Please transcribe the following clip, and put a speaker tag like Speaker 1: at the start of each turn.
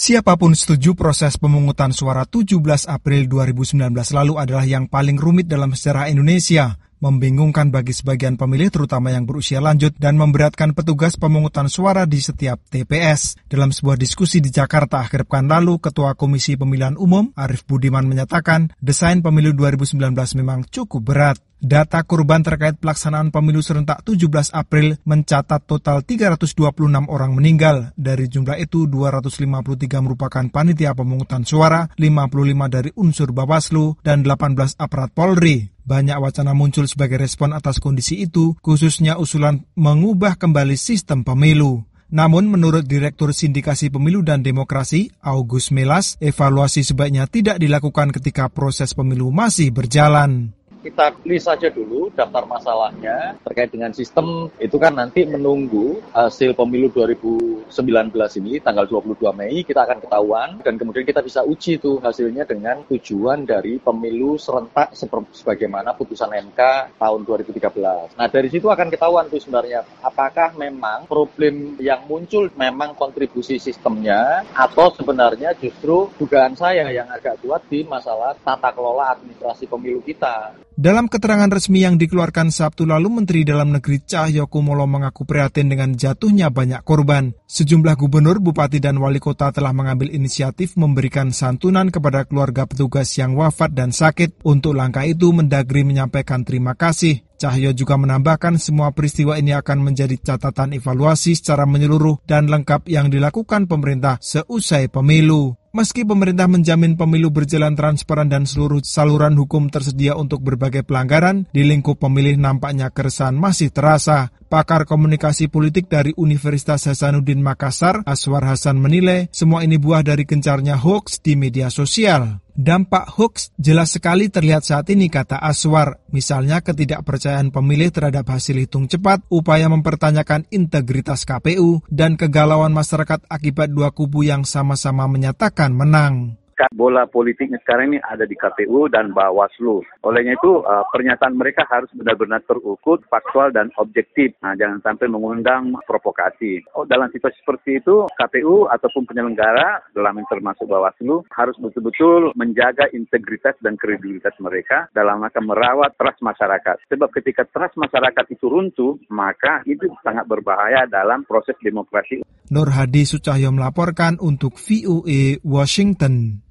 Speaker 1: Siapapun setuju proses pemungutan suara 17 April 2019 lalu adalah yang paling rumit dalam sejarah Indonesia, membingungkan bagi sebagian pemilih terutama yang berusia lanjut dan memberatkan petugas pemungutan suara di setiap TPS. Dalam sebuah diskusi di Jakarta akhir pekan lalu, Ketua Komisi Pemilihan Umum Arief Budiman menyatakan desain pemilu 2019 memang cukup berat. Data korban terkait pelaksanaan pemilu serentak 17 April mencatat total 326 orang meninggal. Dari jumlah itu, 253 merupakan panitia pemungutan suara, 55 dari unsur Bawaslu, dan 18 aparat Polri. Banyak wacana muncul sebagai respon atas kondisi itu, khususnya usulan mengubah kembali sistem pemilu. Namun menurut Direktur Sindikasi Pemilu dan Demokrasi, August Melas, evaluasi sebaiknya tidak dilakukan ketika proses pemilu masih berjalan.
Speaker 2: Kita list saja dulu daftar masalahnya terkait dengan sistem, itu kan nanti menunggu hasil pemilu 2019 ini tanggal 22 Mei kita akan ketahuan dan kemudian kita bisa uji tuh hasilnya dengan tujuan dari pemilu serentak sebagaimana putusan MK tahun 2013. Nah dari situ akan ketahuan tuh sebenarnya apakah memang problem yang muncul memang kontribusi sistemnya atau sebenarnya justru dugaan saya yang agak kuat di masalah tata kelola administrasi pemilu kita.
Speaker 1: Dalam keterangan resmi yang dikeluarkan Sabtu lalu, Menteri Dalam Negeri Cahyokumolo mengaku prihatin dengan jatuhnya banyak korban. Sejumlah gubernur, bupati, dan wali kota telah mengambil inisiatif memberikan santunan kepada keluarga petugas yang wafat dan sakit. Untuk langkah itu, Mendagri menyampaikan terima kasih. Cahyo juga menambahkan semua peristiwa ini akan menjadi catatan evaluasi secara menyeluruh dan lengkap yang dilakukan pemerintah seusai pemilu. Meski pemerintah menjamin pemilu berjalan transparan dan seluruh saluran hukum tersedia untuk berbagai pelanggaran, di lingkup pemilih nampaknya keresahan masih terasa. Pakar komunikasi politik dari Universitas Hasanuddin Makassar, Aswar Hasan menilai semua ini buah dari gencarnya hoaks di media sosial. Dampak hoaks jelas sekali terlihat saat ini, kata Aswar. Misalnya ketidakpercayaan pemilih terhadap hasil hitung cepat, upaya mempertanyakan integritas KPU, dan kegalauan masyarakat akibat dua kubu yang sama-sama menyatakan menang.
Speaker 3: Bola politiknya sekarang ini ada di KPU dan Bawaslu. Olehnya itu pernyataan mereka harus benar-benar terukur, faktual dan objektif. Nah, jangan sampai mengundang provokasi. Dalam situasi seperti itu, KPU ataupun penyelenggara, dalam yang termasuk Bawaslu, harus betul-betul menjaga integritas dan kredibilitas mereka dalam rangka merawat trust masyarakat. Sebab ketika trust masyarakat itu runtuh, maka itu sangat berbahaya dalam proses demokrasi.
Speaker 1: Nur Hadi Sucahyo melaporkan untuk VOA Washington.